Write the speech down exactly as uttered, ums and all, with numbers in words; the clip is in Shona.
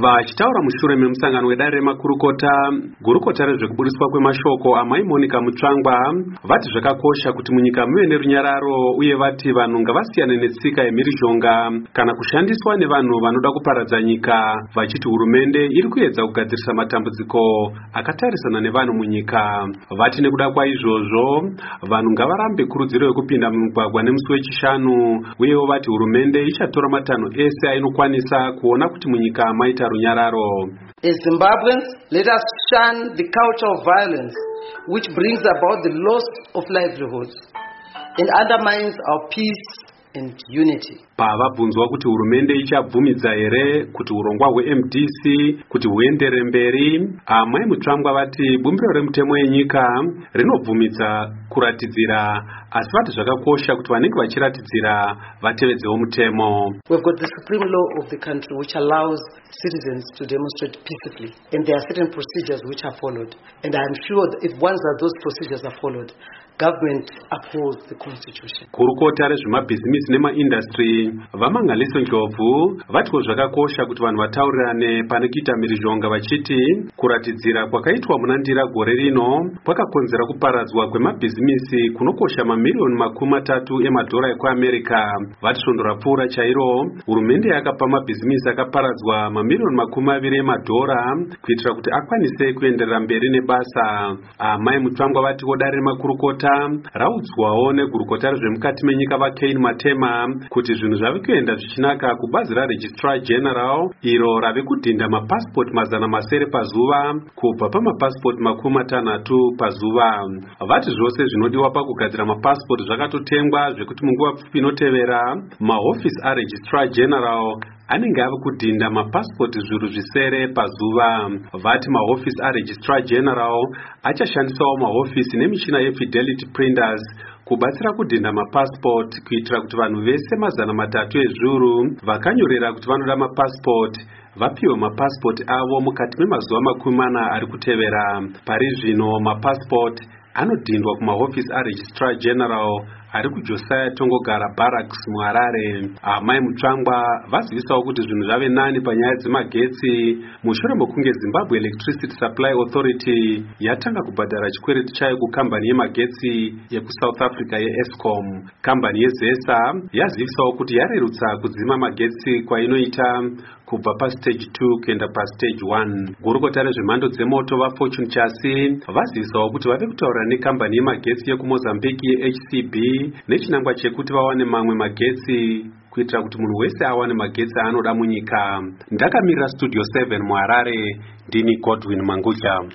Vachitaura mushure memusangano wedare remakurukota, gurukota rezvekuburiswa kwemashoko amai Monica Mutsvangwa vati zvakakosha kuti munyika muve nerunyararo uye vati vanhu ngavasiyane netsika yemhirizhonga kana kushandiswa nevanhu vanoda kuparadza nyika, vachiti hurumende iri kuedza kugadzirisa matambudziko akatarisana nevanhu munyika. Vati nekuda kwaizvozvo vanhu ngavarambe kurudziro yekupinda mumugwagwa nemusi wechishanu, uyewo vati hurumende ichatora matanho ese ainokwanisa kuona kuti munyika maita runyararo. As Zimbabweans, let us shun the culture of violence which brings about the loss of livelihoods and undermines our peace and unity. Pavabvunzwa kuti hurumende ichabvumidza here kuti urongwa hwe-M D C kuti huendere mberi, amai Mutsvangwa vati bumbiro remutemo yenyika rinobvumidza kuratidzira, asi vati zvakakosha kuti vanenge vachiratidzira vatevedzewo mutemo. We've got the supreme law of the country which allows citizens to demonstrate peacefully, and there are certain procedures which are followed, and I'm sure that if once that those procedures are followed, government upholds the constitution. Kurukota rezvemabhizimusi nemaindustry vamangaliso Ndlovu vatiko zvakakosha kuti vanhu vataurirane pane kuita mhirizhonga, vachiti kuratidzira kwakaitwa muna Ndira gore rino kwakakonzera kuparadzwa kwemabhizimusi kunokosha mamiliyoni makumi matatu emadhora ekuAmerica. Vati svondo rapfuura chairo hurumende yakapa mabhizimusi akaparadzwa mamiliyoni makumi maviri emadhora kuitira kuti akwanise kuenderera mberi nebasa. Amai Mutsvangwa vati dare remakurukota raudzwawo negurukota rezvemukati menyika vaKain Matema kuti zvinhu zvave kuenda zvichinaka kubazi raRegistrar General iro rave kudhinda mapasipoti mazana masere pazuva kubva pamapasipoti makumi matanhatu pazuva. Vati zvose zvinodiwa pakugadzira mapasipoti zvakatotengwa zvekuti munguva pfupi inotevera mahofisi aRegistrar General anenge ave kudhinda mapasipoti zviuru zvisere pazuva. Vati mahofisi aRegistrar General achashandisawo mahofisi nemichina yeFidelity printers kubatsira kudhinda mapasipoti kuitira kuti vanhu vese mazana matatu ezviuru vakanyorera kuti vanoda mapasipoti vapiwe mapasipoti avo mukati memazuva makumi mana ari kutevera. Pari zvino mapasipoti anodhindwa kumahofisi aRegistrar General ari kuJosiah Tongogara Barracks muHarare. Amai Mutsvangwa vazivisawo kuti zvinhu zvave nani panyaya dzemagetsi mushure mokunge Zimbabwe Electricity Supply Authority yatanga kubhadhara chikwereti chayo kukambani yemagetsi yekuSouth Africa yeEskom. Kambani yeZESA yazivisawo kuti yarerutsa kudzima magetsi kwainoita kubva pastage two kuenda pastage one. Gurukota rezvemhando dzemoto vaFortune Chasi vazivisawo kuti vave kutaura nekambani yemagetsi yekuMozambique yeH C B nechinangwa chekuti vawane mamwe magetsi kuitira kuti munhu wese awane magetsi aanoda munyika. Ndakamirira Studio seven muHarare, ndini Godwin Mangudya.